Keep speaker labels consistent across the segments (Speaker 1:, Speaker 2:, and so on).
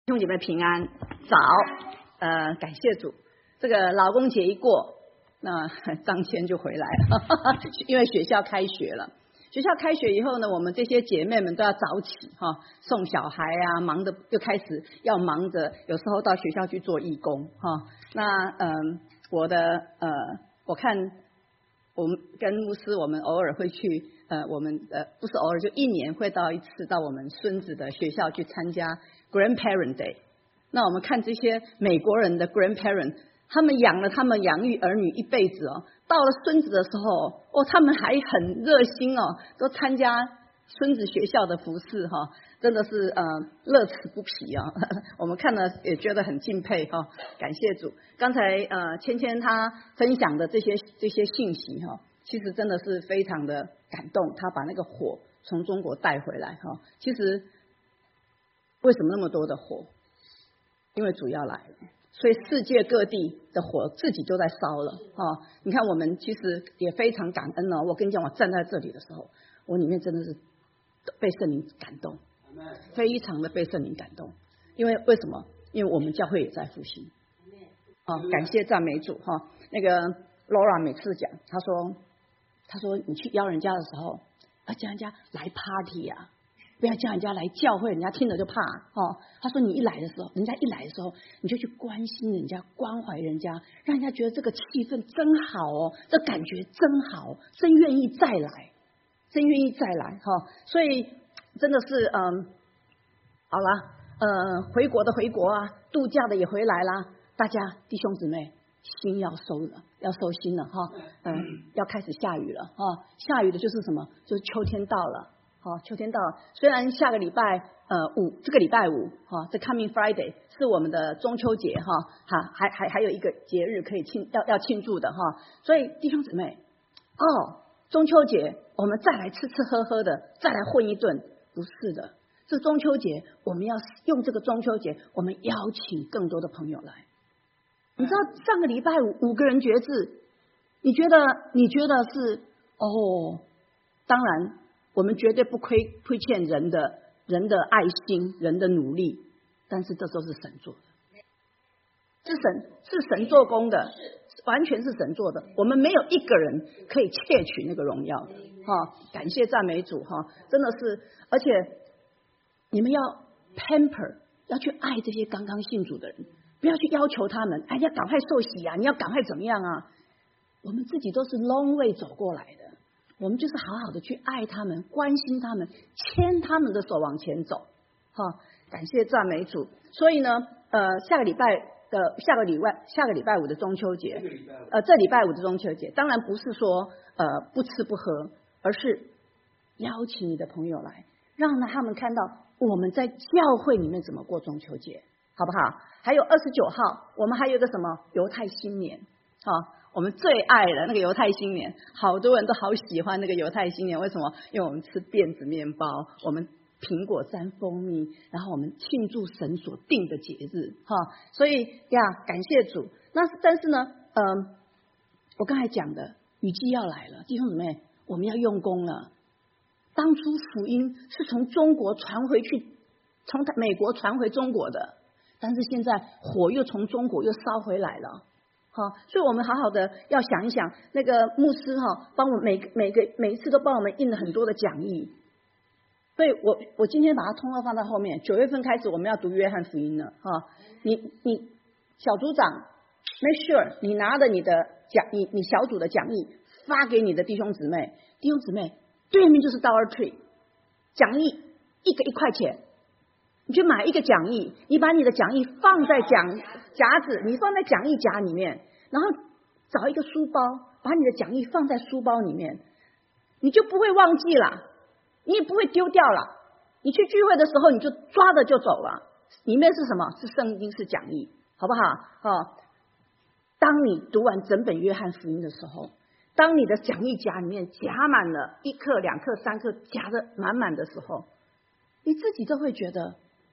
Speaker 1: 弟兄姐妹平安，早，感谢主。这个劳工节一过，那张谦就回来了，因为学校开学了。学校开学以后呢，我们这些姐妹们都要早起哈，送小孩啊，忙着就开始要忙着，有时候到学校去做义工哈。那我看我们跟牧师，我们偶尔会去我们不是偶尔，就一年会到一次到我们孙子的学校去参加 Grandparent Day。那我们看这些美国人的 Grandparent， 他们养育儿女一辈子哦，到了孙子的时候哦，他们还很热心哦，都参加孙子学校的服饰哈，真的是乐此不疲啊！我们看了也觉得很敬佩哈，感谢主。刚才芊芊她分享的这些信息哈，其实真的是非常的感动。她把那个火从中国带回来哈，其实为什么那么多的火？因为主要来了，所以世界各地的火自己都在烧了哈。你看我们其实也非常感恩哦。我跟你讲，我站在这里的时候，我里面真的是被圣灵感动，非常的被圣灵感动。因为为什么？因为我们教会也在复兴。感谢赞美主哈。那个 Laura 每次讲，她说你去邀人家的时候，要叫人家来 party 啊。不要叫人家来教会，人家听了就怕哦。他说你一来的时候，人家一来的时候，你就去关心人家，关怀人家，让人家觉得这个气氛真好哦，这感觉真好，真愿意再来，真愿意再来哈。所以真的是好了，回国的回国啊，度假的也回来啦。大家弟兄姊妹，心要收了，要收心了哈。要开始下雨了哈。下雨的就是什么？就是秋天到了。好，秋天到了，虽然下个礼拜这个礼拜五哈，这 Coming Friday 是我们的中秋节哈，还有一个节日可以要庆祝的哈，所以弟兄姊妹中秋节我们再来吃喝喝的，再来混一顿，不是的，这中秋节我们要用这个中秋节，我们邀请更多的朋友来。你知道上个礼拜5个人决志，你觉得是当然。我们绝对不亏欠人的爱心，人的努力，但是这都是神做的，是神做工的，完全是神做的。我们没有一个人可以窃取那个荣耀的哈。感谢赞美主哈，真的是，而且你们要 pamper， 要去爱这些刚刚信主的人，不要去要求他们，要赶快受洗啊，你要赶快怎么样啊？我们自己都是 long way 走过来的。我们就是好好的去爱他们，关心他们，牵他们的手往前走，感谢赞美主。所以呢，下个礼拜五的中秋节，这礼拜五的中秋节，当然不是说不吃不喝，而是邀请你的朋友来，让他们看到我们在教会里面怎么过中秋节，好不好？还有29号，我们还有一个什么犹太新年，我们最爱的那个犹太新年，好多人都好喜欢那个犹太新年。为什么？因为我们吃辫子面包，我们苹果沾蜂蜜，然后我们庆祝神所定的节日所以感谢主。但是呢，我刚才讲的雨季要来了，弟兄姊妹，我们要用功了。当初福音是从中国传回去，从美国传回中国的，但是现在火又从中国又烧回来了。所以我们好好的要想一想，那个牧师帮我每一次都帮我们印了很多的讲义，所以我今天把它通通放在后面。9月份开始我们要读约翰福音了你小组长 make sure 你拿着你的你小组的讲义发给你的弟兄姊妹，对面就是 Dollar Tree 讲义1块钱。你去买一个讲义，你把你的讲义放在夹子，你放在讲义夹里面，然后找一个书包，把你的讲义放在书包里面，你就不会忘记了，你也不会丢掉了。你去聚会的时候，你就抓着就走了。里面是什么？是圣经，是讲义，好不好？当你读完整本约翰福音的时候，当你的讲义夹里面夹满了1克、2克、3克，夹得满满的时候，你自己都会觉得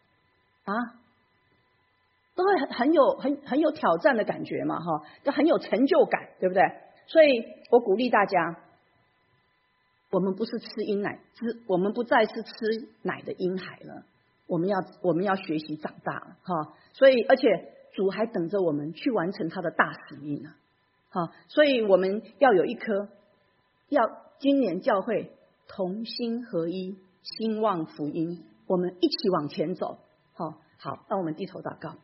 Speaker 1: 都会很有挑战的感觉嘛就很有成就感，对不对？所以我鼓励大家，我们不是吃婴奶，我们不再是吃奶的婴孩了， 我们要学习长大了哈。所以而且主还等着我们去完成他的大使命呢。好，所以我们要有一颗，今年教会同心合一，兴旺福音，我们一起往前走。好，让我们低头祷告。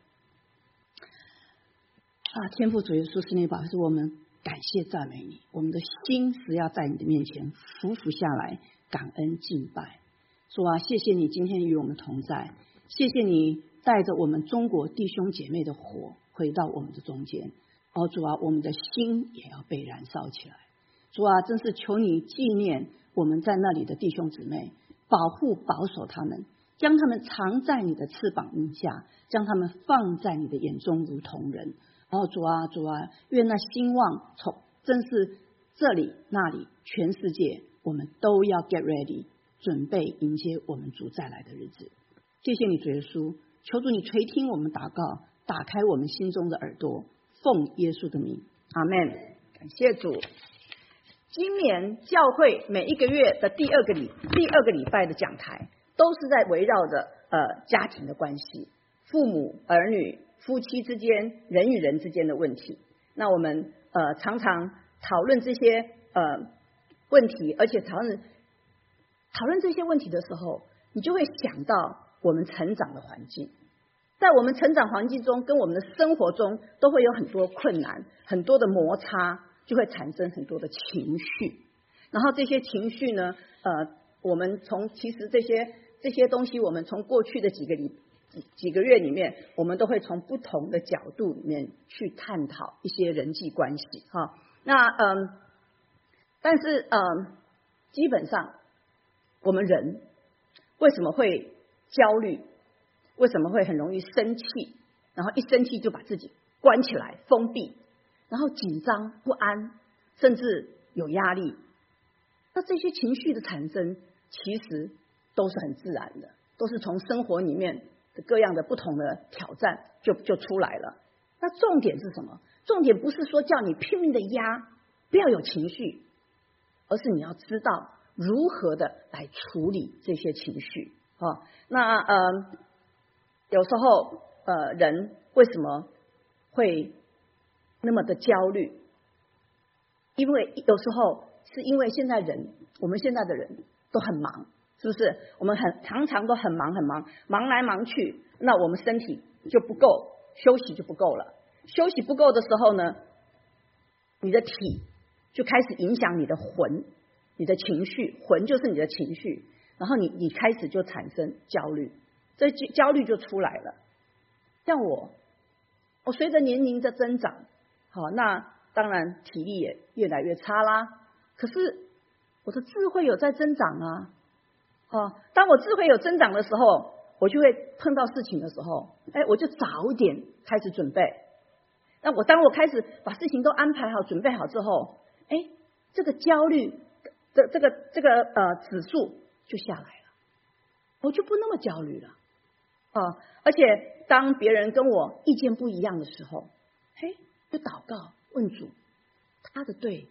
Speaker 1: 天父主耶稣，圣灵保守我们，感谢赞美你，我们的心是要在你的面前俯伏下来，感恩敬拜。主啊，谢谢你今天与我们同在，谢谢你带着我们中国弟兄姐妹的火回到我们的中间。主啊，我们的心也要被燃烧起来。主啊，真是求你纪念我们在那里的弟兄姊妹，保护保守他们，将他们藏在你的翅膀荫下，将他们放在你的眼中如同人。主啊，愿那兴旺真是这里那里全世界，我们都要 get ready， 准备迎接我们主再来的日子。谢谢你主耶稣，求主你垂听我们祷告，打开我们心中的耳朵，奉耶稣的名，阿们。感谢主。今年教会每一个月的第二个礼拜的讲台，都是在围绕着家庭的关系，父母儿女夫妻之间，人与人之间的问题。那我们常常讨论这些问题，而且讨论这些问题的时候，你就会想到我们成长的环境。在我们成长环境中，跟我们的生活中，都会有很多困难，很多的摩擦，就会产生很多的情绪。然后这些情绪呢，我们其实这些东西，我们从过去的几个月里面，我们都会从不同的角度里面去探讨一些人际关系哈。那但是基本上我们人为什么会焦虑？为什么会很容易生气？然后一生气就把自己关起来封闭，然后紧张不安，甚至有压力。那这些情绪的产生其实都是很自然的，都是从生活里面的各样的不同的挑战就出来了。那重点是什么？重点不是说叫你拼命的压，不要有情绪，而是你要知道如何的来处理这些情绪。那有时候人为什么会那么的焦虑？因为有时候是因为我们现在的人都很忙，是不是？我们常常都很忙，忙来忙去，那我们身体就不够，休息就不够了。休息不够的时候呢，你的体就开始影响你的魂，你的情绪，魂就是你的情绪，然后你开始就产生焦虑，这焦虑就出来了。像我随着年龄的增长，那当然体力也越来越差啦。可是我的智慧有在增长啊。当我智慧有增长的时候，我就会碰到事情的时候，我就早点开始准备。那当我开始把事情都安排好、准备好之后，这个焦虑的这个指数就下来了，我就不那么焦虑了。而且当别人跟我意见不一样的时候，就祷告问主，他的对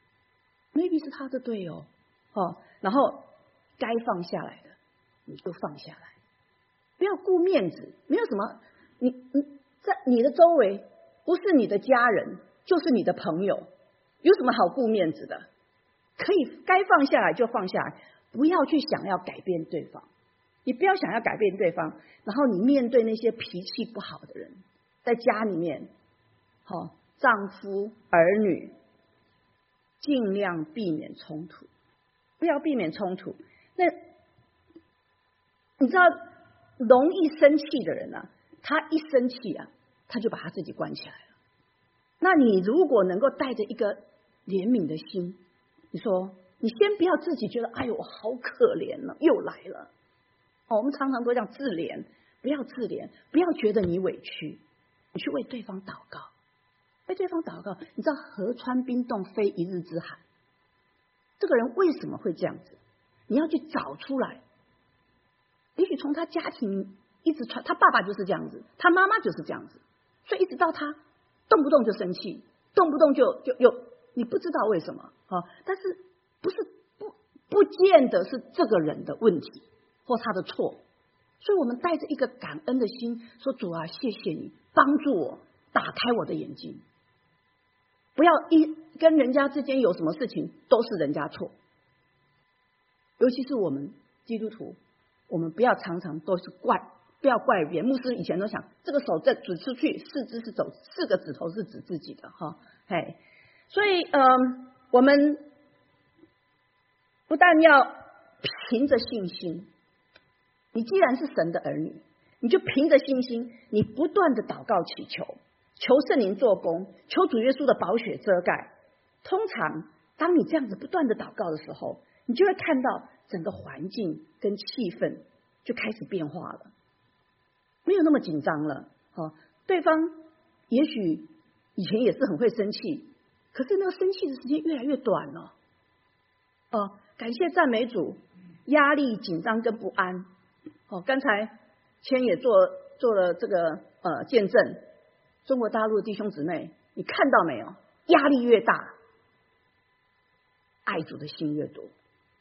Speaker 1: ，maybe 是他的对哦，然后该放下来的你就放下来，不要顾面子，没有什么，你在你的周围不是你的家人就是你的朋友，有什么好顾面子的？可以该放下来就放下来，不要去想要改变对方。你不要想要改变对方，然后你面对那些脾气不好的人，在家里面，丈夫儿女，尽量避免冲突，不要避免冲突。那你知道容易生气的人啊，他一生气啊，他就把他自己关起来了。那你如果能够带着一个怜悯的心，你说你先不要自己觉得哎呦我好可怜了，又来了。我们常常都讲自怜，不要自怜，不要觉得你委屈，你去为对方祷告，为对方祷告。你知道河川冰冻非一日之寒，这个人为什么会这样子？你要去找出来。也许从他家庭一直传，他爸爸就是这样子，他妈妈就是这样子，所以一直到他动不动就生气，动不动就你不知道为什么但是不见得是这个人的问题或他的错， 所以我们带着一个感恩的心说，主啊，谢谢你帮助我打开我的眼睛，不要跟人家之间有什么事情都是人家错，尤其是我们基督徒，我们不要常常都是不要怪别人。牧师以前都想，这个手再指出去，4只是走，4个指头是指自己的哈，嘿，所以我们不但要凭着信心，你既然是神的儿女，你就凭着信心，你不断的祷告祈求，求圣灵做工，求主耶稣的宝血遮盖。通常当你这样子不断的祷告的时候，你就会看到整个环境跟气氛就开始变化了，没有那么紧张了。对方也许以前也是很会生气，可是那个生气的时间越来越短了。感谢赞美主，压力、紧张跟不安。刚才谦也做了这个见证，中国大陆的弟兄姊妹，你看到没有？压力越大，爱主的心越多。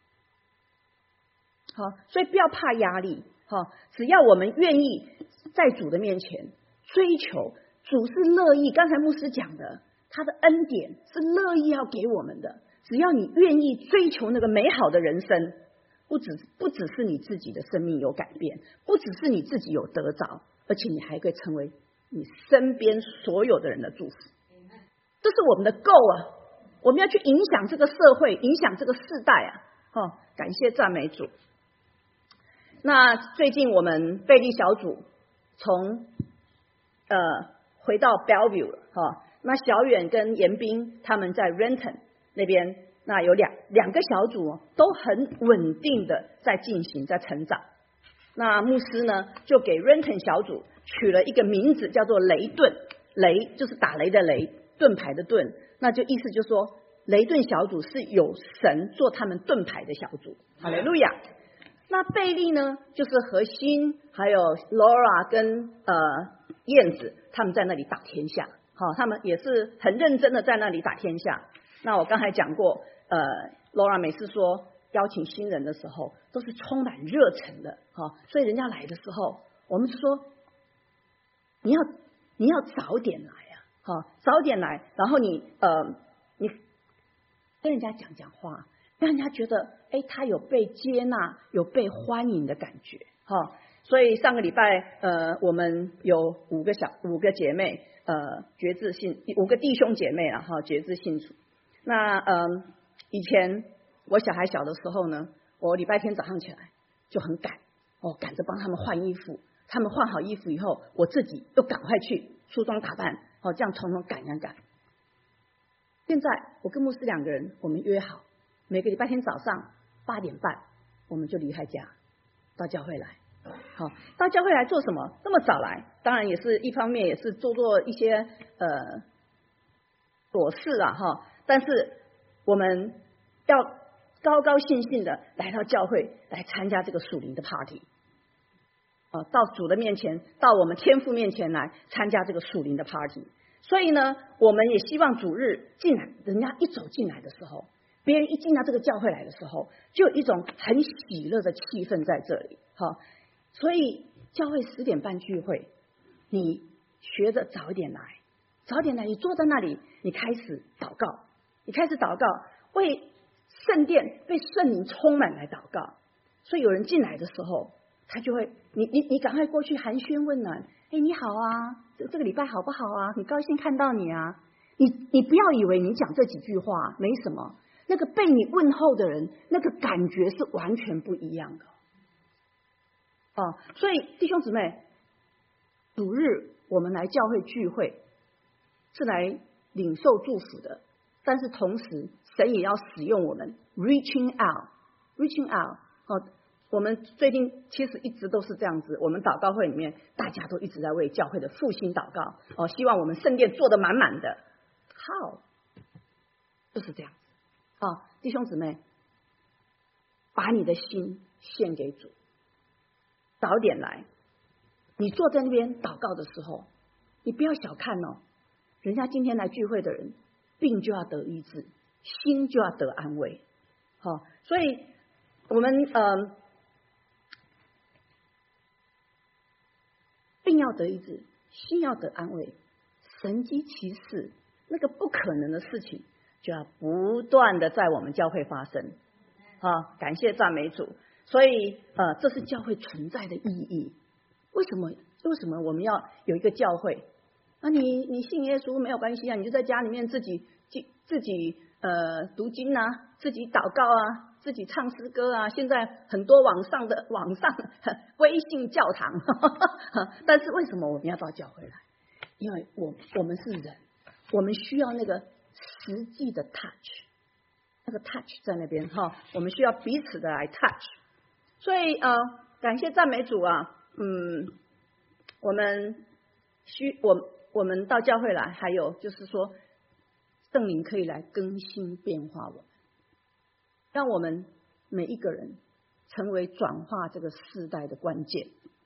Speaker 1: 所以不要怕压力，只要我们愿意在主的面前追求，主是乐意。刚才牧师讲的，他的恩典是乐意要给我们的。只要你愿意追求那个美好的人生，不只是你自己的生命有改变，不只是你自己有得着，而且你还可以成为你身边所有的人的祝福。这是我们的够啊！我们要去影响这个社会，影响这个世代啊！感谢赞美主。那最近我们贝利小组从回到 Bellevue 了那小远跟严斌他们在 Renton 那边，那有两个小组都很稳定的在进行，在成长。那牧师呢就给 Renton 小组取了一个名字，叫做雷顿。雷就是打雷的雷，盾牌的盾，那就意思就是说，雷顿小组是有神做他们盾牌的小组。哈利路亚。那贝利呢，就是何欣还有 Laura 跟燕子，他们在那里打天下。他们也是很认真的在那里打天下。那我刚才讲过，Laura 每次说邀请新人的时候，都是充满热忱的，所以人家来的时候，我们就说你要早点来早点来，然后你跟人家讲话，让人家觉得他有被接纳，有被欢迎的感觉。所以上个礼拜我们有5个姐妹决志信，5个弟兄姐妹决志信主。那以前我小孩小的时候呢，我礼拜天早上起来就很赶着帮他们换衣服，他们换好衣服以后，我自己又赶快去梳妆打扮，这样统统赶。现在我跟牧师2个人，我们约好每个礼拜天早上8点半我们就离开家到教会来。到教会来做什么？那么早来，当然也是一方面也是做一些琐事但是我们要高高兴兴的来到教会来参加这个属灵的 party。到主的面前，到我们天父面前来参加这个属灵的 party。所以呢，我们也希望主日进来，人家一走进来的时候，别人一进到这个教会来的时候，就有一种很喜乐的气氛在这里。所以教会10点半聚会，你学着早一点来，你坐在那里，你开始祷告，为圣殿被圣灵充满来祷告。所以有人进来的时候，他就会你赶快过去寒暄问暖，你好啊，这个礼拜好不好啊？很高兴看到你啊。你不要以为你讲这几句话没什么，那个被你问候的人，那个感觉是完全不一样的。所以弟兄姊妹，主日我们来教会聚会是来领受祝福的，但是同时神也要使用我们 reaching out。我们最近其实一直都是这样子，我们祷告会里面大家都一直在为教会的复兴祷告，希望我们圣殿做得满满的。就是这样子。弟兄姊妹，把你的心献给主，早点来。你坐在那边祷告的时候，你不要小看人家今天来聚会的人，病就要得医治，心就要得安慰。所以我们病要得医治，心要得安慰，神迹奇事，那个不可能的事情就要不断的在我们教会发生。感谢赞美主。所以这是教会存在的意义。为什么我们要有一个教会？你信耶稣没有关系啊，你就在家里面自己读经啊，自己祷告啊，自己唱诗歌啊。现在很多网上微信教堂但是为什么我们要到教会来？因为我们是人，我们需要那个实际的 touch， 那个 touch 在那边我们需要彼此的来 touch。所以感谢赞美主啊，我们到教会来，还有就是说圣灵可以来更新变化我们，让我们每一个人成为转化这个世代的关键。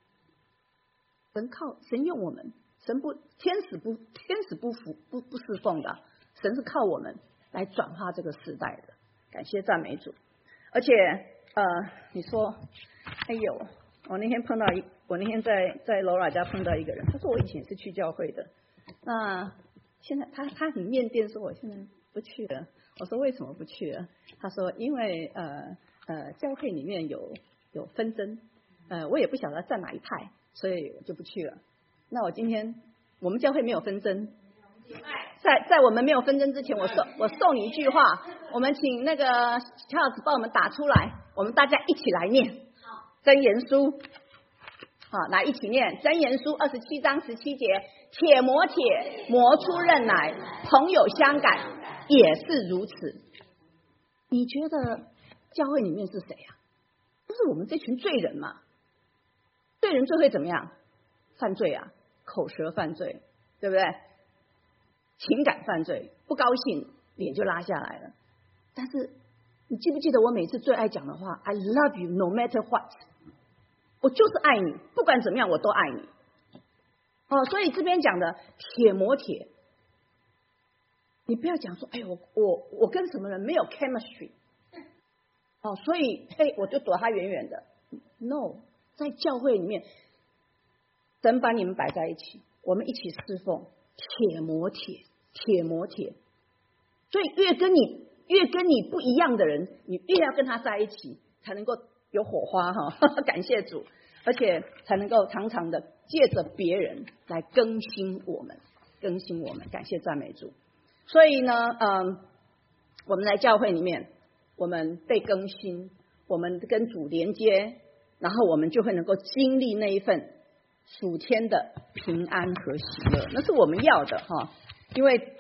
Speaker 1: 神用我们，天使不侍奉的，神是靠我们来转化这个世代的。感谢赞美主。而且你说，哎呦，我那天在罗拉家碰到一个人，他说我以前是去教会的，那现在他很面店说我现在不去了。我说为什么不去了？他说因为教会里面有纷争，我也不晓得站哪一派，所以我就不去了。那我们教会没有纷争，在我们没有纷争之前，我送你一句话，我们请那个乔老师帮我们打出来，我们大家一起来念箴言书。来一起念箴言书27章17节，铁磨铁，磨出刃来，朋友相感也是如此。你觉得教会里面是谁啊？就是我们这群罪人嘛。罪人最会怎么样？犯罪啊，口舌犯罪，对不对？情感犯罪，不高兴脸就拉下来了。但是你记不记得我每次最爱讲的话 I love you no matter what， 我就是爱你，不管怎么样我都爱你。所以这边讲的铁磨铁，你不要讲说哎我跟什么人没有 chemistry， 所以我就躲他远远的。 No， 在教会里面神把你们摆在一起，我们一起侍奉，铁磨铁，铁磨铁。所以越跟你不一样的人，你越要跟他在一起，才能够有火花感谢主，而且才能够常常的借着别人来更新我们。感谢赞美主。所以呢我们来教会里面，我们被更新，我们跟主连接，然后我们就会能够经历那一份属天的平安和喜乐，那是我们要的因为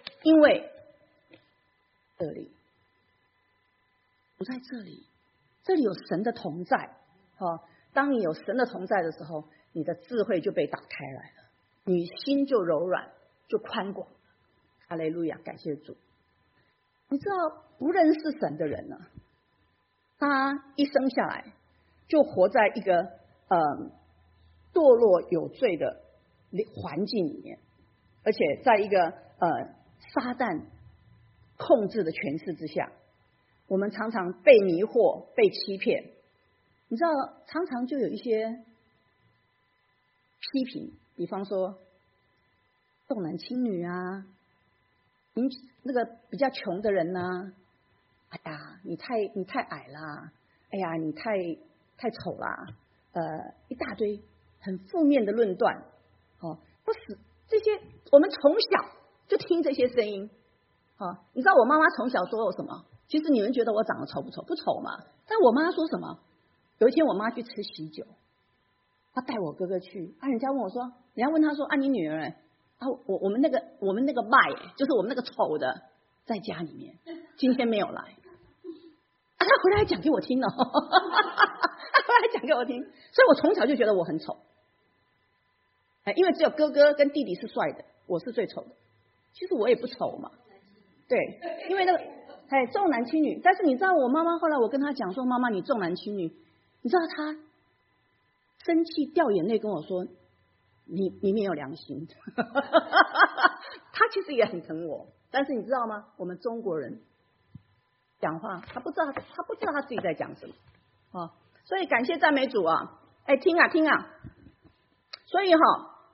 Speaker 1: 这里不在这里有神的同在当你有神的同在的时候，你的智慧就被打开来了，你心就柔软，就宽广。哈利路亚，感谢主。你知道不认识神的人呢，他一生下来就活在一个堕落有罪的环境里面，而且在一个撒旦控制的权势之下，我们常常被迷惑，被欺骗。你知道常常就有一些批评，比方说重男轻女啊，那个比较穷的人呢，哎呀你太矮啦，哎呀你太丑啦，一大堆很负面的论断不是这些，我们从小就听这些声音你知道我妈妈从小说我什么？其实你们觉得我长得丑不丑？不丑嘛。但我妈说什么？有一天我妈去吃喜酒，她带我哥哥去人家问我说，人家问她说你女儿我们那个麦就是我们那个丑的在家里面，今天没有来她回来讲给我听了她回来讲给我听，所以我从小就觉得我很丑因为只有哥哥跟弟弟是帅的，我是最丑的。其实我也不丑嘛，对，因为那个重男轻女。但是你知道我妈妈后来我跟她讲说，妈妈你重男轻女，你知道她生气掉眼泪跟我说，你没有良心她其实也很疼我，但是你知道吗？我们中国人讲话他不知道他自己在讲什么所以感谢赞美主听啊。所以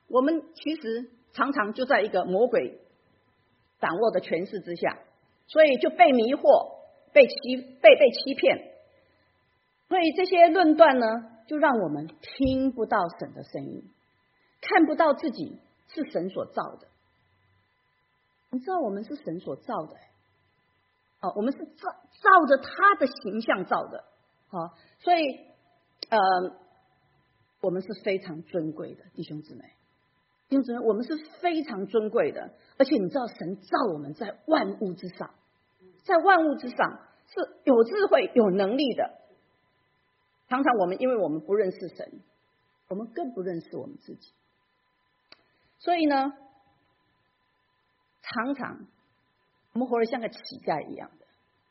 Speaker 1: 我们其实常常就在一个魔鬼掌握的权势之下，所以就被迷惑、被欺骗。所以这些论断呢，就让我们听不到神的声音，看不到自己是神所造的。你知道我们是神所造的，我们是照着他的形象造的，所以我们是非常尊贵的弟兄姊妹。弟兄姊妹，我们是非常尊贵的，而且你知道神造我们在万物之上，在万物之上是有智慧、有能力的。常常我们因为我们不认识神，我们更不认识我们自己，所以呢，常常我们活得像个乞丐一样的，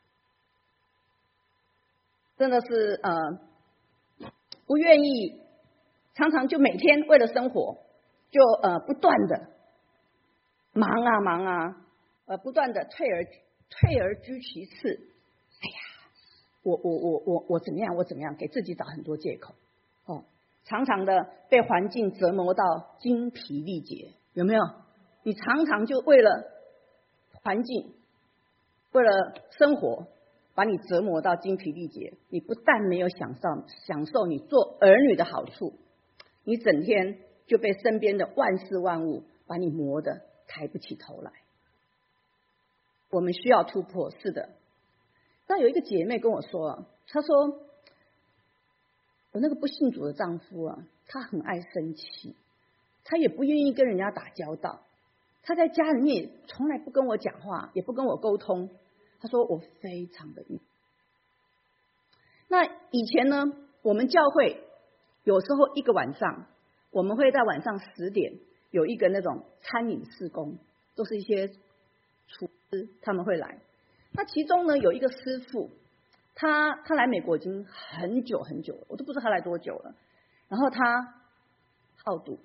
Speaker 1: 真的是不愿意，常常就每天为了生活就不断的忙啊，不断的退而居其次。哎呀，我怎么样，给自己找很多借口。常常的被环境折磨到精疲力竭，有没有？你常常就为了环境，为了生活，把你折磨到精疲力竭。你不但没有享受你做儿女的好处，你整天就被身边的万事万物把你磨得抬不起头来。我们需要突破，是的。那有一个姐妹跟我说，她说我那个不信主的丈夫啊，他很爱生气，他也不愿意跟人家打交道，他在家里面也从来不跟我讲话，也不跟我沟通。他说我非常的郁。那以前呢，我们教会有时候一个晚上，我们会在晚上10点有一个那种餐饮事工，都是一些厨师他们会来。那其中呢有一个师傅，他来美国已经很久很久了，我都不知道他来多久了。然后他好赌，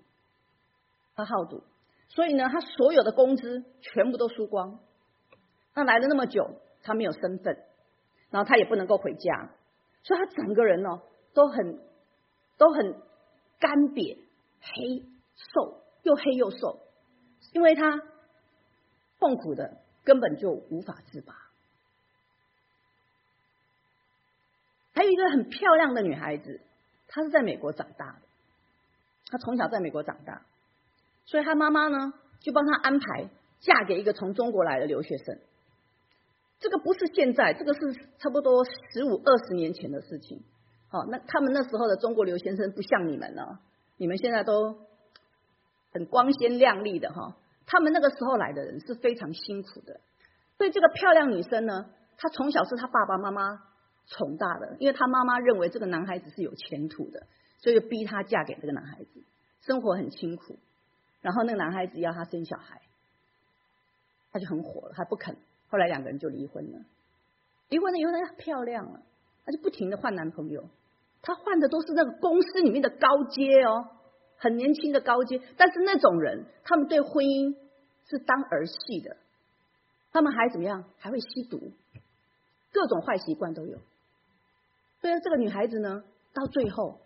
Speaker 1: 所以呢他所有的工资全部都输光。他来了那么久，他没有身份，然后他也不能够回家，所以他整个人呢都很干瘪、黑瘦，又黑又瘦，因为他痛苦的根本就无法自拔。还有一个很漂亮的女孩子，她是在美国长大的，她从小在美国长大，所以她妈妈呢就帮她安排嫁给一个从中国来的留学生。这个不是现在，这个是差不多15、20年前的事情。那他们那时候的中国留学生不像你们呢，你们现在都很光鲜亮丽的哈。他们那个时候来的人是非常辛苦的，所以这个漂亮女生呢，她从小是她爸爸妈妈宠大的，因为她妈妈认为这个男孩子是有前途的，所以就逼她嫁给这个男孩子，生活很辛苦。然后那个男孩子要她生小孩，她就很火了，她不肯。后来2个人就离婚了。离婚了以后，她漂亮了，她就不停的换男朋友。她换的都是那个公司里面的高阶哦，很年轻的高阶。但是那种人，他们对婚姻是当儿戏的，他们还怎么样？还会吸毒，各种坏习惯都有。所以这个女孩子呢，到最后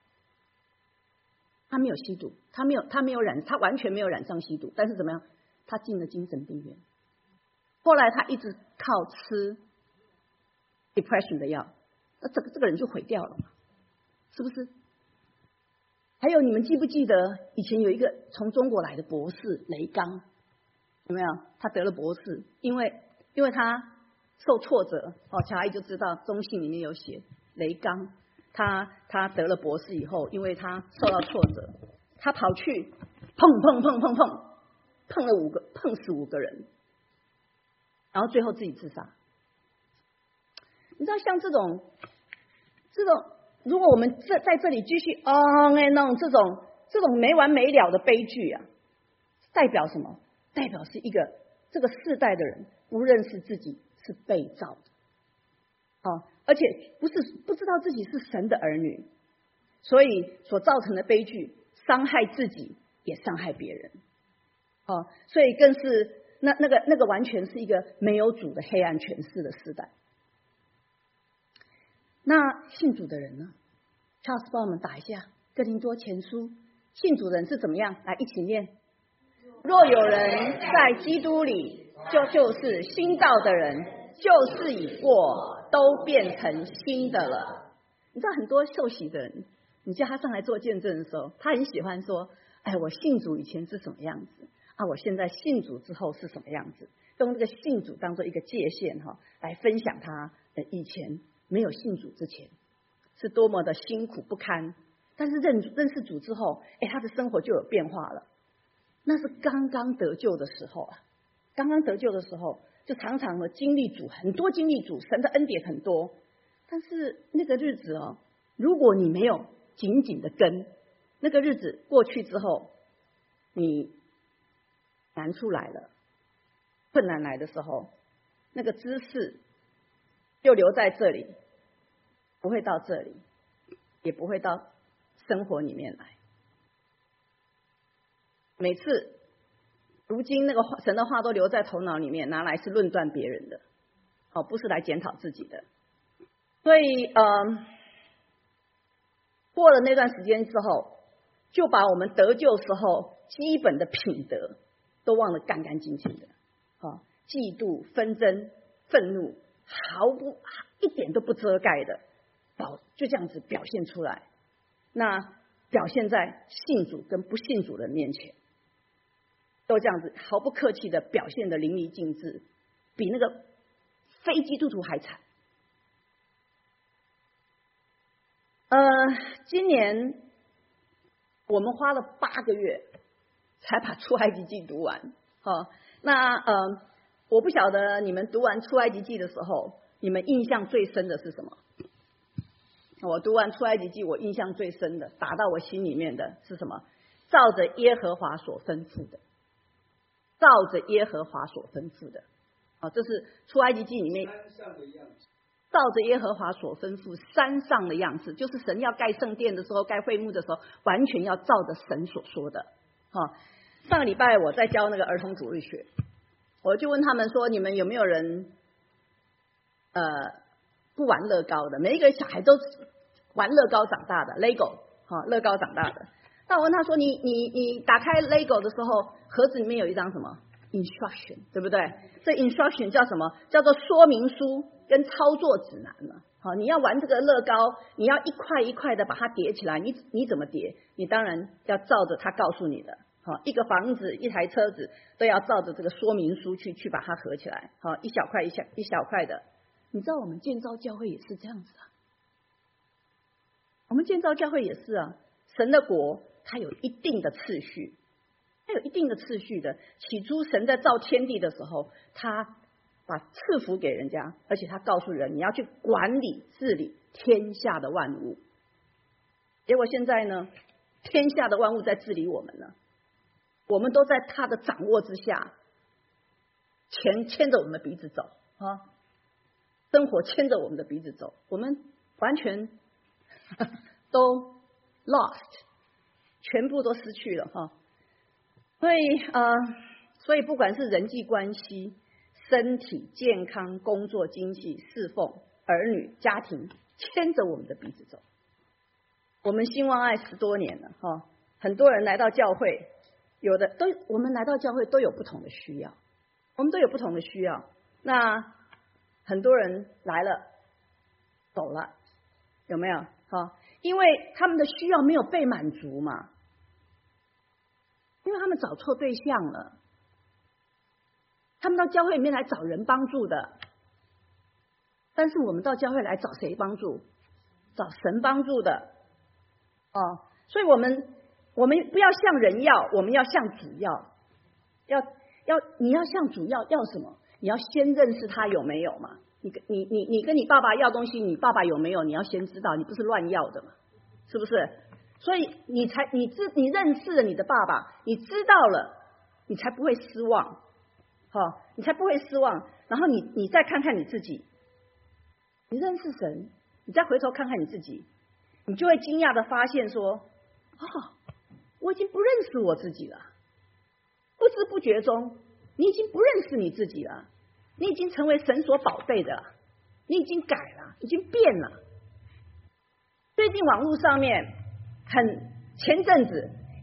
Speaker 1: 她没有吸毒，她完全没有染上吸毒，但是怎么样？她进了精神病院。后来她一直靠吃 depression 的药，那这个人就毁掉了嘛，是不是？还有你们记不记得以前有一个从中国来的博士雷刚，有没有？他得了博士，因为他受挫折，乔阿姨就知道中信里面有写雷刚，他得了博士以后，因为他受到挫折，他跑去碰死5个人，然后最后自己自杀。你知道像这种，如果我们在这里继续on and on 这种没完没了的悲剧啊，代表什么？代表是一个这个世代的人不认识自己是被造的，而且不知道自己是神的儿女，所以所造成的悲剧，伤害自己也伤害别人，所以更是那个完全是一个没有主的黑暗权势的时代。那信主的人呢？ Charles 帮我们打一下哥林多前书信主人是怎么样？来一起念。若有人在基督里，就是新造的人，旧事已过，都变成新的了。你知道很多受洗的人，你叫他上来做见证的时候，他很喜欢说，哎，我信主以前是什么样子啊，我现在信主之后是什么样子，用这个信主当做一个界限来分享他以前没有信主之前是多么的辛苦不堪，但是认识主之后，哎，他的生活就有变化了。那是刚刚得救的时候啊，刚刚得救的时候，就常常的经历主，很多经历主，神的恩典很多。但是那个日子如果你没有紧紧的跟，那个日子过去之后，你难处来了，困难来的时候，那个知识就留在这里，不会到这里，也不会到生活里面来。每次如今那个神的话都留在头脑里面，拿来是论断别人的，不是来检讨自己的。所以过了那段时间之后，就把我们得救时候基本的品德都忘得干干净净的，嫉妒、纷争、愤怒，一点都不遮盖的，就这样子表现出来。那表现在信主跟不信主人面前，都这样子毫不客气的表现的淋漓尽致，比那个非基督徒还惨。今年我们花了8个月才把出埃及记读完。那我不晓得你们读完出埃及记的时候，你们印象最深的是什么？我读完出埃及记，我印象最深的，打到我心里面的是什么？照着耶和华所吩咐的，照着耶和华所吩咐的。这是出埃及记里面照着耶和华所吩咐山上的样式，就是神要盖圣殿的时候，盖会幕的时候，完全要照着神所说的。上个礼拜我在教那个儿童主日学，我就问他们说，你们有没有人不玩乐高的？每一个小孩都玩乐高长大的 ，Lego 乐高长大的。那我问他说，你打开 Lego 的时候，盒子里面有一张什么 instruction， 对不对？这 instruction 叫什么？叫做说明书跟操作指南了。你要玩这个乐高，你要一块一块的把它叠起来，你怎么叠？你当然要照着他告诉你的。一个房子、一台车子都要照着这个说明书去把它合起来。一小块一小块的。你知道我们建造教会也是这样子啊。我们建造教会也是啊。神的国它有一定的次序，它有一定的次序的。起初神在造天地的时候，他把赐福给人家，而且他告诉人你要去管理治理天下的万物。结果现在呢，天下的万物在治理我们呢，我们都在他的掌握之下，牵着我们的鼻子走生活牵着我们的鼻子走，我们完全都 lost， 全部都失去了所以不管是人际关系、身体健康、工作、经济、侍奉、儿女、家庭，牵着我们的鼻子走。我们兴旺爱10多年了很多人来到教会，我们来到教会都有不同的需要，我们都有不同的需要。那很多人来了走了，有没有？因为他们的需要没有被满足嘛，因为他们找错对象了。他们到教会里面来找人帮助的，但是我们到教会来找谁帮助？找神帮助的所以我们不要向人要，我们要向主要。你要向主要什么？你要先认识他有没有嘛？你跟你爸爸要东西，你爸爸有没有？你要先知道，你不是乱要的嘛，是不是？所以你认识了你的爸爸，你知道了，你才不会失望，你才不会失望。然后你再看看你自己，你认识神，你再回头看看你自己，你就会惊讶的发现说，我已经不认识我自己了。不知不觉中，你已经不认识你自己了，你已经成为神所宝贝的了，你已经改了，已经变了。最近网络上面前阵子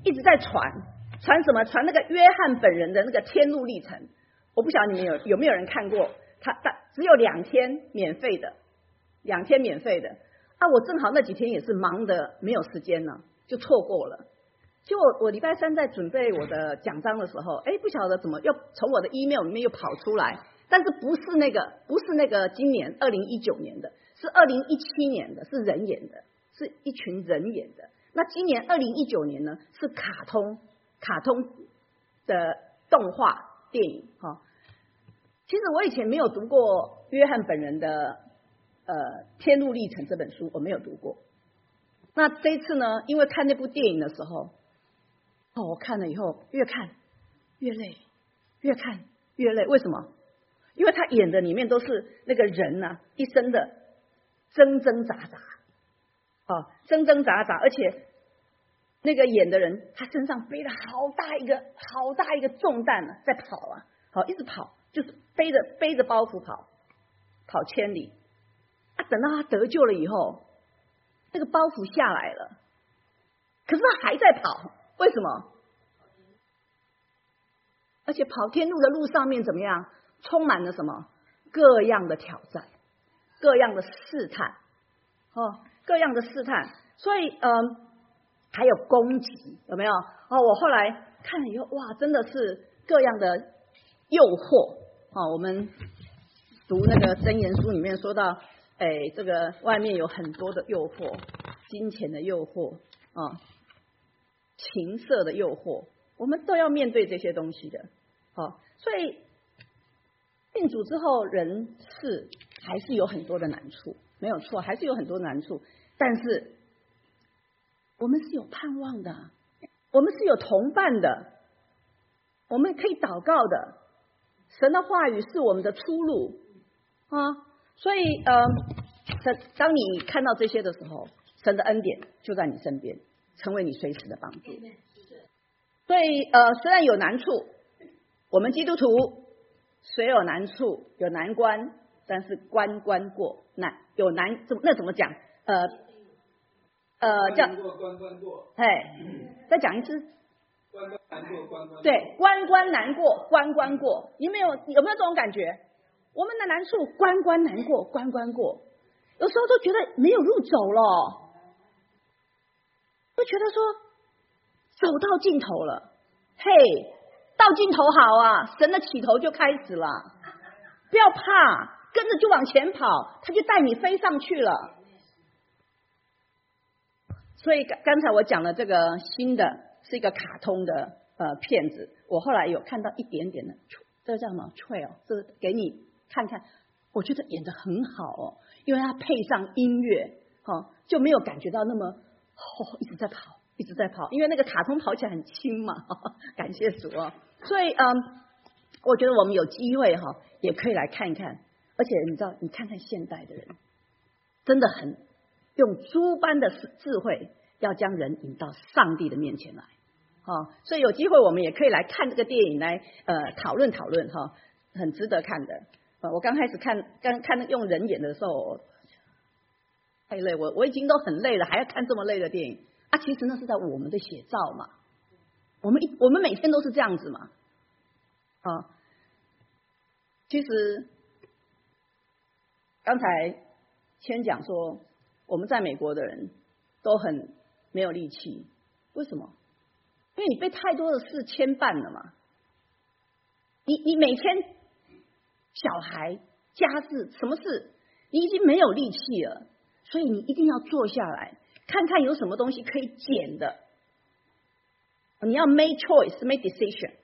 Speaker 1: 一直在传什么？传那个约翰本人的那个天路历程。我不晓得你们有没有人看过？他只有2天免费的，2天免费的啊！我正好那几天也是忙的没有时间呢，就错过了。就我礼拜3在准备我的奖章的时候，不晓得怎么又从我的 email 里面又跑出来，但是不是那个今年2019年的，是2017年的，是人演的，是一群人演的。那今年2019年呢，是卡通的动画电影哈。其实我以前没有读过约翰本人的天路历程这本书，我没有读过。那这一次呢，因为看那部电影的时候，我看了以后越看越累，越看越累。为什么？因为他演的里面都是那个人啊，一生的挣挣扎扎，挣挣扎扎，而且那个演的人他身上背了好大一个重担啊，在跑啊，一直跑，就是背着包袱跑千里。等到他得救了以后，那个包袱下来了，可是他还在跑，为什么？而且跑天路的路上面怎么样？充满了什么？各样的挑战，各样的试探，各样的试探。所以还有攻击，有没有？我后来看了以后，哇，真的是各样的诱惑。我们读那个箴言书里面说到，这个外面有很多的诱惑，金钱的诱惑情色的诱惑，我们都要面对这些东西的。所以信主之后，人是还是有很多的难处，没有错，还是有很多难处。但是我们是有盼望的，我们是有同伴的，我们可以祷告的。神的话语是我们的出路所以当你看到这些的时候，神的恩典就在你身边，成为你随时的帮助。所以虽然有难处，我们基督徒虽有难处有难关，但是关关过难有难，那怎么讲？叫
Speaker 2: 关关过，
Speaker 1: 再讲一次。
Speaker 2: 关关难过，关关过。
Speaker 1: 对，关关难过，关关过。有没有这种感觉？我们的难处关关难过，关关过。有时候都觉得没有路走了，都觉得说走到尽头了。到尽头好啊，神的起头就开始了。不要怕，跟着就往前跑，他就带你飞上去了。所以刚才我讲的这个新的是一个卡通的片子，我后来有看到一点点的，这个叫什么 trail， 这个给你看看，我觉得演得很好因为它配上音乐就没有感觉到那么一直在跑，因为那个卡通跑起来很轻嘛感谢主所以我觉得我们有机会也可以来看一看。而且你知道，你看看现代的人真的很用诸般的智慧要将人引到上帝的面前来所以有机会我们也可以来看这个电影，来讨论很值得看的。我刚开始看用人演的时候太累，我已经都很累了，还要看这么累的电影其实那是在我们的写照嘛，我们每天都是这样子嘛其实刚才先讲说我们在美国的人都很没有力气，为什么？因为你被太多的事牵绊了嘛。你每天小孩家事什么事，你已经没有力气了，所以你一定要坐下来看看有什么东西可以减的。你要 make choice make decision。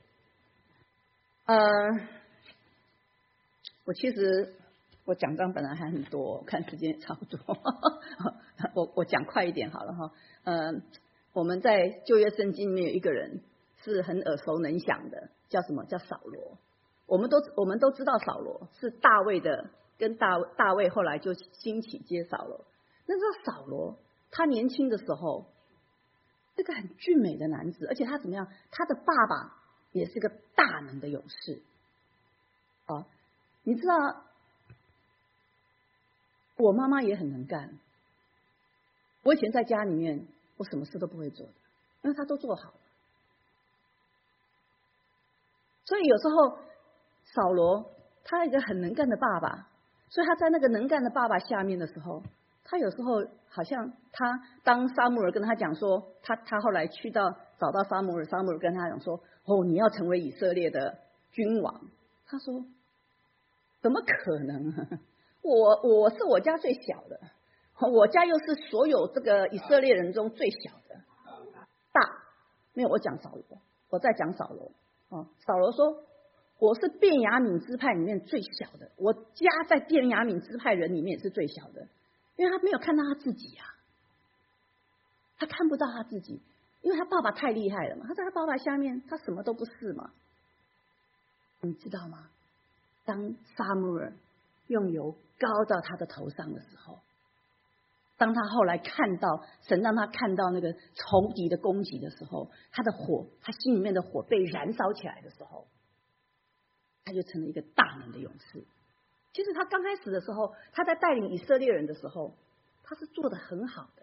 Speaker 1: 我奖章本来还很多，看时间也差不多我讲快一点好了我们在旧约圣经里面有一个人是很耳熟能详的，叫什么？叫扫罗。我们都知道扫罗是大卫的，跟大卫后来就兴起接扫罗。那时候扫罗他年轻的时候，这个很俊美的男子，而且他怎么样？他的爸爸也是个大能的勇士你知道我妈妈也很能干。我以前在家里面，我什么事都不会做的，因为她都做好了。 所以有时候扫罗他一个很能干的爸爸，所以他在那个能干的爸爸下面的时候，他有时候好像他当撒母耳跟他讲说，他后来找到撒母耳，撒母耳跟他讲说，你要成为以色列的君王。他说怎么可能啊？我是我家最小的，我家又是所有这个以色列人中最小的。大没有，我讲扫罗，我在讲扫罗。扫罗说我是便雅悯支派里面最小的，我家在便雅悯支派人里面也是最小的，因为他没有看到他自己啊，他看不到他自己，因为他爸爸太厉害了嘛，他在他爸爸下面，他什么都不是嘛。你知道吗？当撒母耳用油膏到他的头上的时候，当他后来看到神让他看到那个仇敌的攻击的时候，他心里面的火被燃烧起来的时候，他就成了一个大能的勇士。其实他刚开始的时候，他在带领以色列人的时候，他是做得很好的。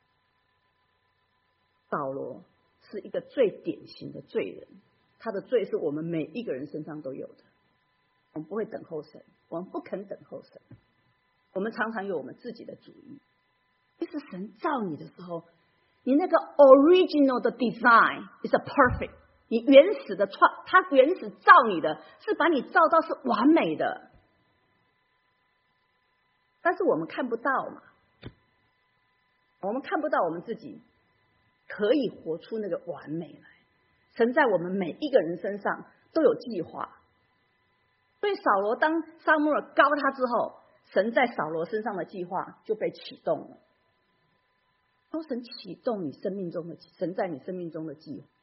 Speaker 1: 扫罗是一个最典型的罪人，他的罪是我们每一个人身上都有的。我们不会等候神，我们不肯等候神，我们常常有我们自己的主意。其实神造你的时候，你那个 original 的 design is a perfect， 你原始的他原始造你的是把你造到是完美的，但是我们看不到嘛，我们看不到我们自己可以活出那个完美来。神在我们每一个人身上都有计划，所以扫罗当撒母耳膏他之后，神在扫罗身上的计划就被启动了。神启动你生命中的，神在你生命中的计划，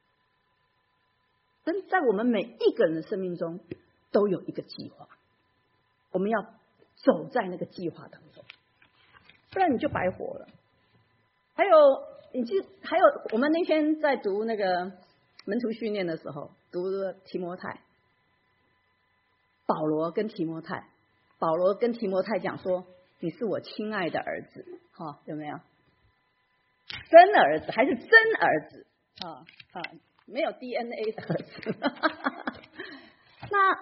Speaker 1: 神在我们每一个人的生命中都有一个计划，我们要走在那个计划当中，不然你就白活了。还有我们那天在读那个门徒训练的时候，读提摩太，保罗跟提摩太讲说，你是我亲爱的儿子，有没有？真儿子还是真儿子没有 DNA 的儿子。那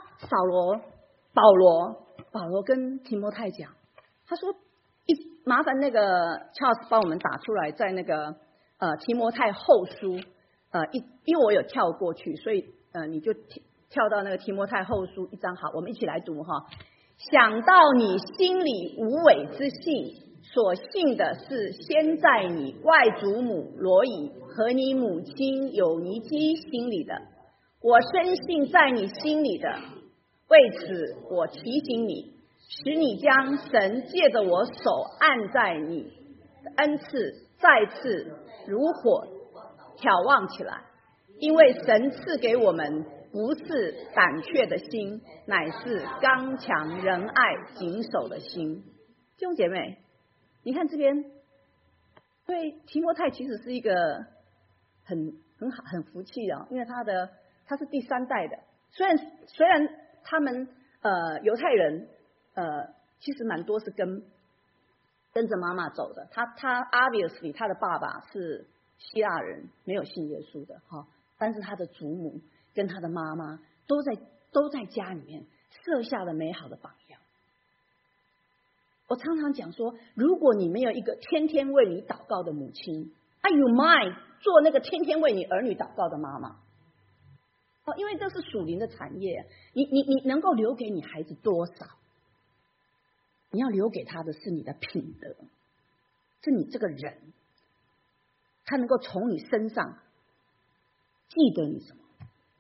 Speaker 1: 保罗跟提摩太讲，他说麻烦那个 Charles 帮我们打出来，在那个提摩太后书因为我有跳过去，所以你就跳到那个提摩太后书1章。好，我们一起来读想到你心里无伪之信，所信的是先在你外祖母罗以和你母亲有尼基心里的，我深信在你心里的，为此我提醒你，使你将神借着我手按在你的恩赐再次如火眺望起来，因为神赐给我们不是胆怯的心，乃是刚强仁爱谨守的心。弟兄姐妹，你看这边，对提摩太其实是一个很好很福气的，因为他是第3代的，虽然他们犹太人其实蛮多是跟着妈妈走的，他 obviously 他的爸爸是希腊人，没有信耶稣的但是他的祖母跟他的妈妈都在家里面设下了美好的榜样。我常常讲说，如果你没有一个天天为你祷告的母亲， you mind 做那个天天为你儿女祷告的妈妈因为这是属灵的产业，你能够留给你孩子多少？你要留给他的是你的品德，是你这个人，他能够从你身上记得你什么？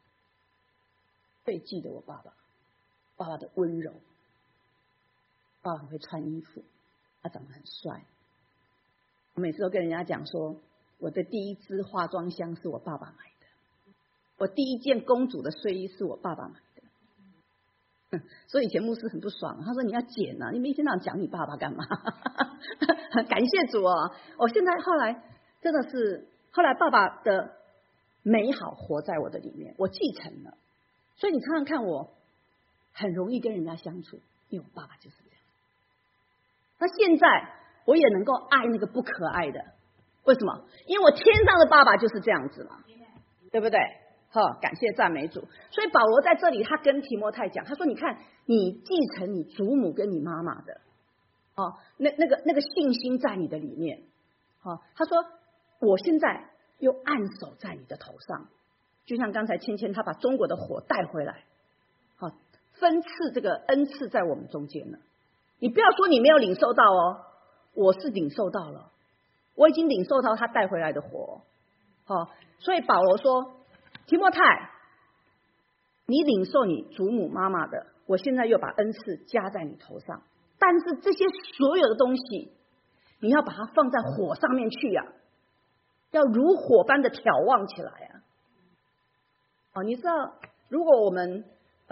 Speaker 1: 最记得我爸爸的温柔，爸爸很会穿衣服，他长得很帅。我每次都跟人家讲说，我的第一支化妆箱是我爸爸买的，我第一件公主的睡衣是我爸爸买的。所以以前牧师很不爽，他说你要剪啊，你们一天到晚讲你爸爸干嘛？感谢主我现在后来真的是，后来爸爸的美好活在我的里面，我继承了。所以你常常看我很容易跟人家相处，因为我爸爸就是这样。那现在我也能够爱那个不可爱的，为什么？因为我天上的爸爸就是这样子嘛，对不对？ 感谢赞美主。所以保罗在这里他跟提摩太讲，他说你看你继承你祖母跟你妈妈的那个信心在你的里面。他说我现在又按手在你的头上，就像刚才芊芊他把中国的火带回来，分赐这个恩赐在我们中间了。你不要说你没有领受到哦，我是领受到了，我已经领受到他带回来的火。所以保罗说提摩太，你领受你祖母妈妈的，我现在又把恩赐加在你头上，但是这些所有的东西你要把它放在火上面去呀，要如火般的挑旺起来呀。你知道如果我们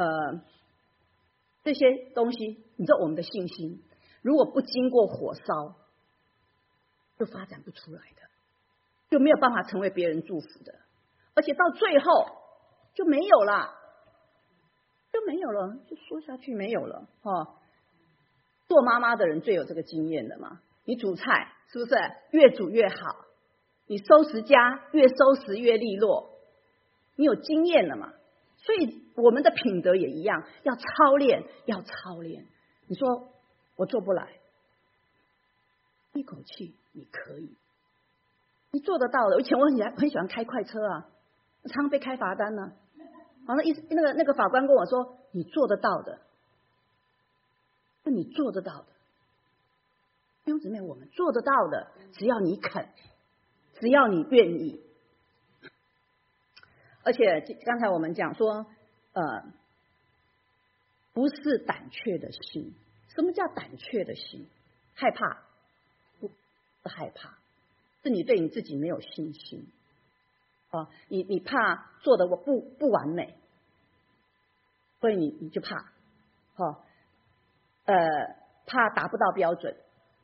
Speaker 1: 这些东西，你知道我们的信心如果不经过火烧就发展不出来的，就没有办法成为别人祝福的，而且到最后就没有了，就说下去没有了。做妈妈的人最有这个经验的嘛，你煮菜是不是越煮越好，你收拾家越收拾越利落，你有经验了嘛。所以我们的品德也一样，要操练。你说我做不来，一口气你可以，你做得到的。以前我很喜欢开快车啊，常常被开罚单呢。那个法官跟我说你做得到的，是你做得到的。弟兄姊妹，我们做得到的，只要你肯，只要你愿意。而且刚才我们讲说不是胆怯的心。什么叫胆怯的心？害怕？不是害怕，是你对你自己没有信心。你怕做的我不完美，所以你就怕。怕达不到标准。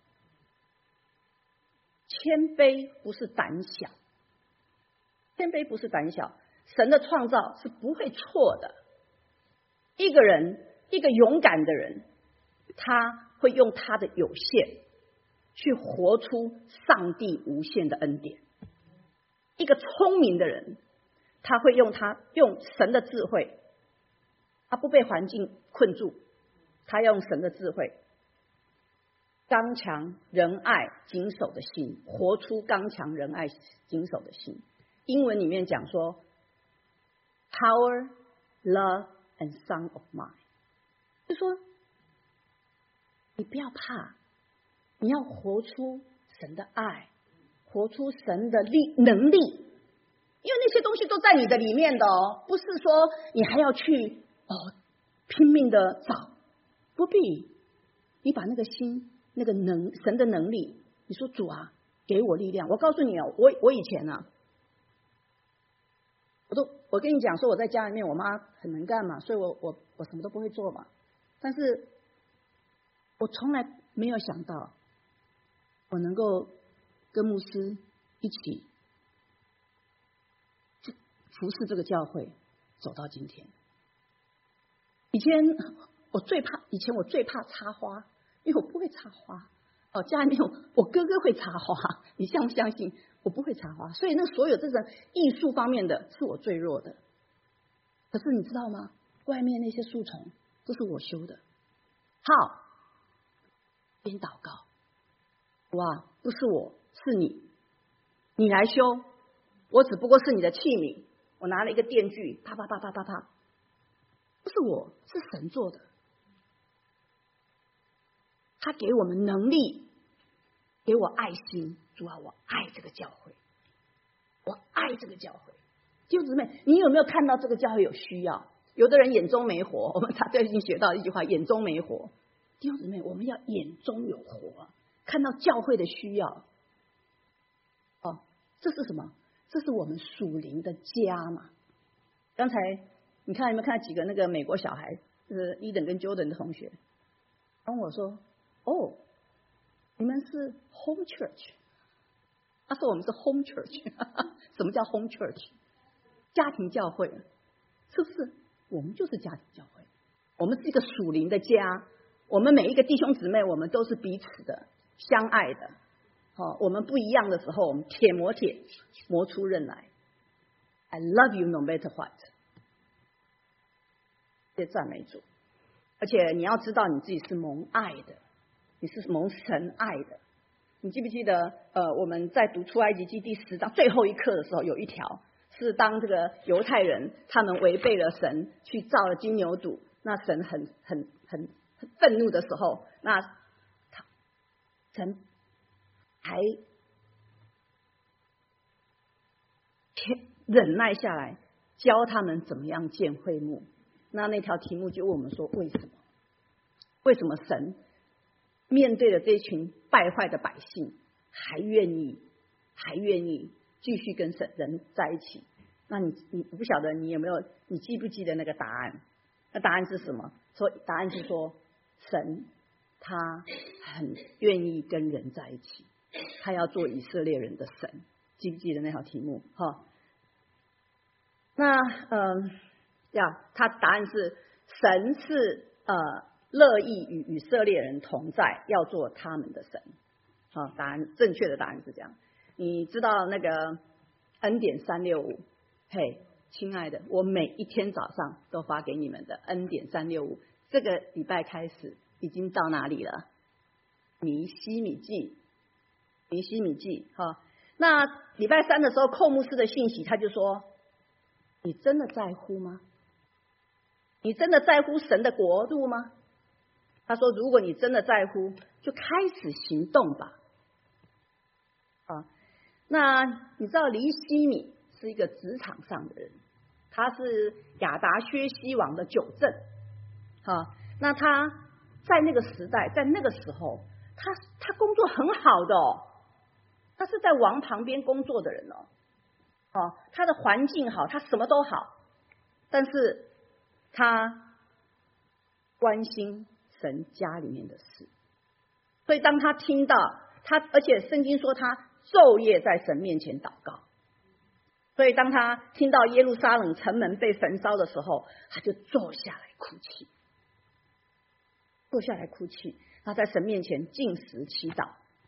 Speaker 1: 谦卑不是胆小，谦卑不是胆小。神的创造是不会错的。一个勇敢的人，他会用他的有限去活出上帝无限的恩典。一个聪明的人，他会用神的智慧，他不被环境困住，他用神的智慧，刚强仁爱谨守的心，活出刚强仁爱谨守的心。英文里面讲说 power, love and sound of mind， 就说你不要怕，你要活出神的爱，活出神的能力，因为那些东西都在你的里面的不是说你还要去拼命的找，不必。你把那个心那个神的能力，你说主啊给我力量。我告诉你我以前我跟你讲说我在家里面我妈很能干嘛，所以我什么都不会做嘛，但是我从来没有想到我能够跟牧师一起服侍这个教会走到今天。以前我最怕插花，因为我不会插花。家里面我哥哥会插花，你相不相信？我不会插花，所以那所有这种艺术方面的是我最弱的。可是你知道吗？外面那些树丛都是我修的。好，边祷告，哇，不是我，是你来修，我只不过是你的器皿。我拿了一个电锯，啪啪啪啪啪啪，不是我，是神做的。他给我们能力，给我爱心。主啊，我爱这个教会，我爱这个教会。弟兄姊妹，你有没有看到这个教会有需要？有的人眼中没火，我们最近学到一句话，眼中没火。弟兄姊妹，我们要眼中有火，看到教会的需要。这是什么？这是我们属灵的家嘛。刚才你看有没有看到几个那个美国小孩，就是伊登跟 Jordan 的同学跟我说，你们是 home church。 他说我们是 home church。 什么叫 home church？ 家庭教会，是不是？我们就是家庭教会，我们是一个属灵的家，我们每一个弟兄姊妹，我们都是彼此的相爱的。我们不一样的时候，我们铁磨铁，磨出刃来。 I love you no matter what。谢谢赞美主。而且你要知道你自己是蒙爱的，你是蒙神爱的。你记不记得我们在读出埃及记第10章最后一课的时候，有一条是当这个犹太人他们违背了神，去造了金牛犊，那神很愤怒的时候，那神还忍耐下来，教他们怎么样建会幕。那条题目就问我们说，为什么？为什么神面对了这群败坏的百姓，还愿意继续跟人在一起？那你不晓得你记不记得那个答案？那答案是什么？答案是说，神他很愿意跟人在一起，他要做以色列人的神。记不记得那条题目？那他答案是神是乐意与以色列人同在，要做他们的神。答案正确的答案是这样。你知道那个恩典365，嘿，亲爱的，我每一天早上都发给你们的恩典365，这个礼拜开始已经到哪里了？尼希米记。那礼拜3的时候，寇牧师的信息他就说，你真的在乎吗？你真的在乎神的国度吗？他说，如果你真的在乎，就开始行动吧。那你知道尼希米是一个职场上的人，他是亚达薛西王的9正。那他在那个时代，在那个时候，他工作很好的他是在王旁边工作的人他的环境好，他什么都好，但是他关心神家里面的事。所以当他听到而且圣经说他昼夜在神面前祷告，所以当他听到耶路撒冷城门被焚烧的时候，他就坐下来哭泣，他在神面前禁食祈祷。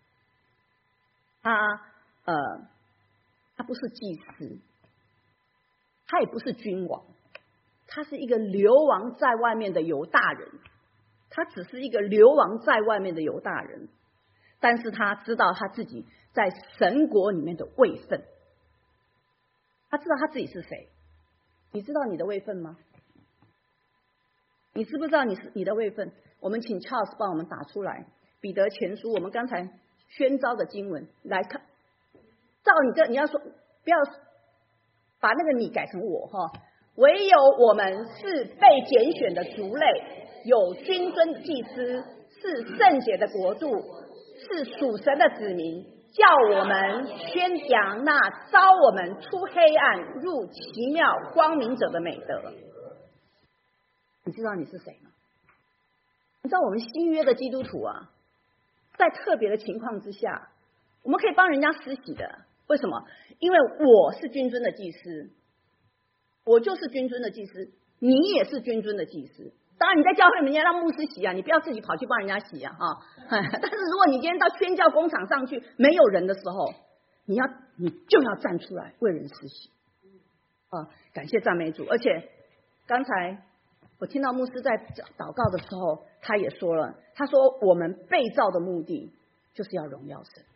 Speaker 1: 他不是祭司，他也不是君王，他是一个流亡在外面的犹大人，他只是一个流亡在外面的犹大人，但是他知道他自己在神国里面的位分，他知道他自己是谁。你知道你的位分吗？你知不知道你的位分？我们请 Charles 帮我们打出来，彼得前书我们刚才宣召的经文来看。照你要说，不要把那个你改成我唯有我们是被拣选的族类，有君尊的祭司，是圣洁的国度，是属神的子民，叫我们宣扬那召我们出黑暗入奇妙光明者的美德。你知道你是谁吗？你知道我们新约的基督徒在特别的情况之下，我们可以帮人家施洗的。为什么？因为我是君尊的祭司，我就是君尊的祭司，你也是君尊的祭司。当然你在教会里面要让牧师洗你不要自己跑去帮人家洗但是如果你今天到宣教工场上去没有人的时候，你就要站出来为人施洗感谢赞美主。而且刚才我听到牧师在祷告的时候，他也说了，他说我们被造的目的就是要荣耀神。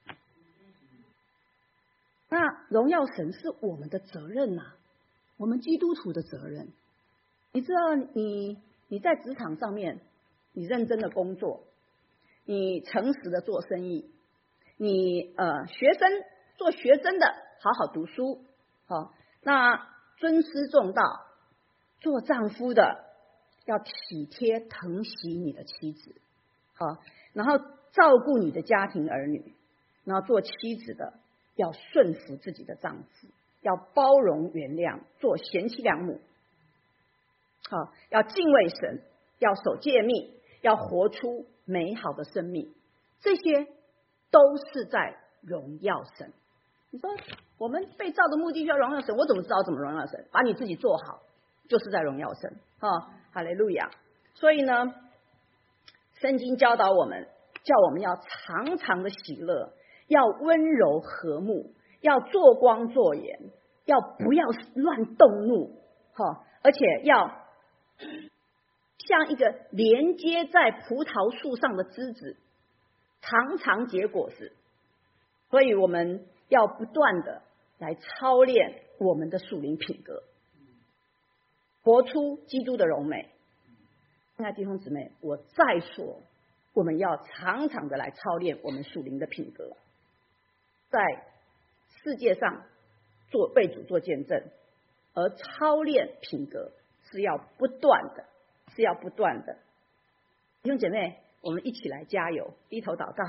Speaker 1: 那荣耀神是我们的责任我们基督徒的责任。你知道你在职场上面，你认真的工作，你诚实的做生意，你做学生的好好读书那尊师重道，做丈夫的要体贴疼惜你的妻子然后照顾你的家庭儿女，然后做妻子的要顺服自己的丈夫，要包容原谅，做贤妻良母要敬畏神，要守诫命，要活出美好的生命，这些都是在荣耀神。你说我们被造的目的就要荣耀神，我怎么知道怎么荣耀神？把你自己做好，就是在荣耀神哈利路亚。所以呢，圣经教导我们，叫我们要常常的喜乐，要温柔和睦，要做光做盐， 要不要乱动怒，而且要像一个连接在葡萄树上的枝子，常常结果子。所以我们要不断的来操练我们的属灵品格，活出基督的荣美。亲爱的弟兄姊妹，我再说，我们要常常的来操练我们属灵的品格，在世界上为主做见证，而操练品格是要不断的，是要不断的。弟兄姐妹，我们一起来加油，低头祷告。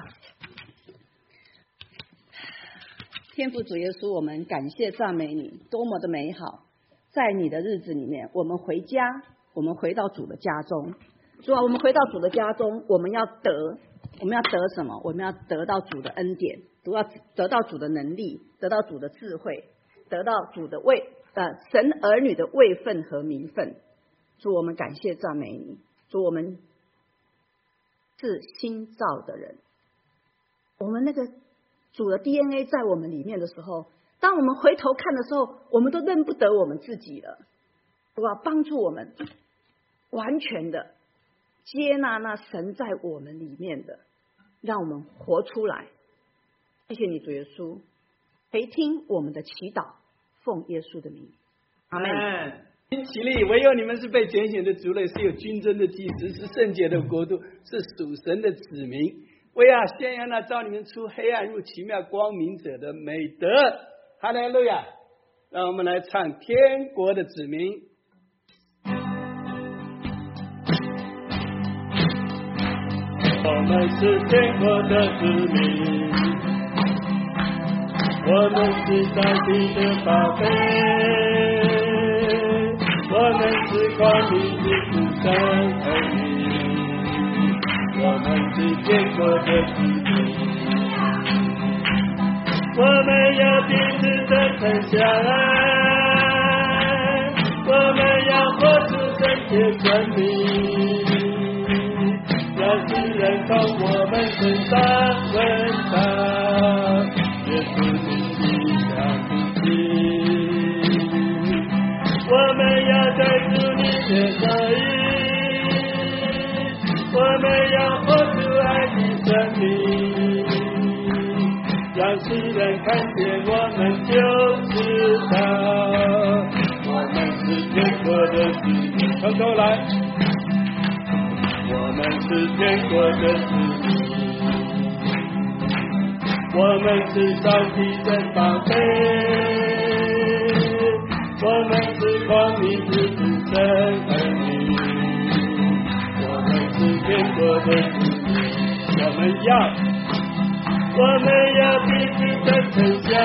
Speaker 1: 天父主耶稣，我们感谢赞美你，多么的美好！在你的日子里面，我们回家，我们回到主的家中。主啊，我们回到主的家中，我们要得什么？我们要得到主的恩典，得到主的能力，得到主的智慧，得到主的神儿女的位分和名分。主，我们感谢赞美你。主，我们是新造的人，我们那个主的 DNA 在我们里面的时候，当我们回头看的时候，我们都认不得我们自己了。主啊，帮助我们完全的接纳那神在我们里面的，让我们活出来。谢谢你主耶稣，垂听我们的祈祷，奉耶稣的名，阿们。
Speaker 2: 起立，唯有你们是被拣选的族类，是有君尊的祭司，是圣洁的国度，是属神的子民。为要宣扬那召你们出黑暗入奇妙光明者的美德。哈利路亚！让我们来唱天国的子民。
Speaker 3: 我们是天国的子民，我们是上帝的宝贝，我们是光明之子神儿女，我们是天国的子民。我们要彼此真诚相爱，我们要活出圣洁生命，让世人从我们身上闻到耶稣的馨香之气。我们要在主里面得益，我们要活出爱的生命，让世人看见我们就知道我们是天国的子民。从头来，我们是天国的子民，我们是上帝的宝贝，我们是光明之子神儿女，我们是天国的子民。我们要彼此真诚相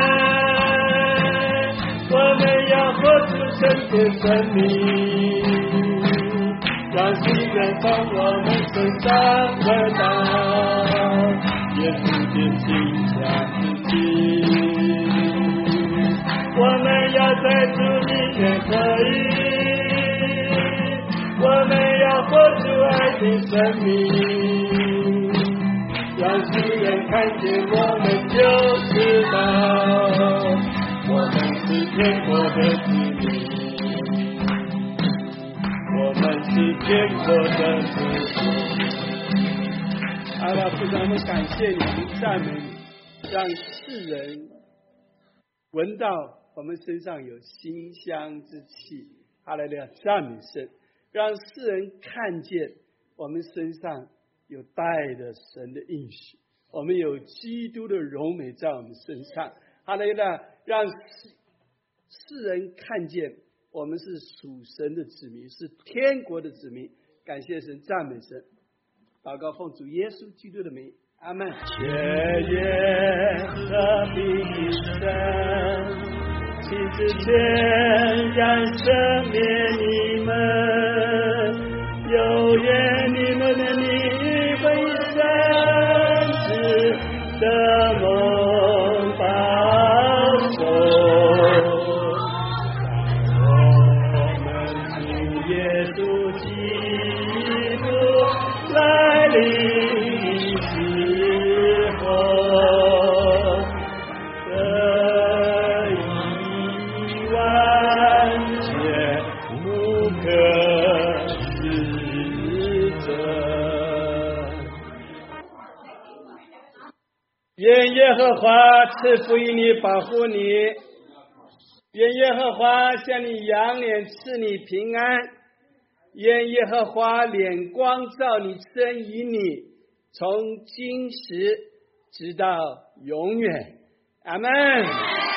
Speaker 3: 爱，我们要活出圣洁生命，让世人从我们身上闻到耶稣的馨香之气。我们要在主里面得益，我们要活出爱的生命，让世人看见我们就知道我们是天国的子民，我们是天国的子民。
Speaker 2: 阿拉父长，我们感谢你，赞美你，让世人闻到我们身上有馨香之气。阿拉的赞美神，让世人看见我们身上有带着神的应许，我们有基督的荣美在我们身上。哈利路亚！让世人看见我们是属神的子民，是天国的子民。感谢神，赞美神。祷告奉主耶稣基督的名，阿们。
Speaker 3: 血液和平的神，亲自全然赦免你们，有愿你们的灵魂深知的梦保守。我们主耶稣基督来临时候，得以
Speaker 2: 愿耶和华赐福于你，保护你。愿耶和华向你扬脸，赐你平安。愿耶和华脸光照你，身以你，从今时直到永远。阿们。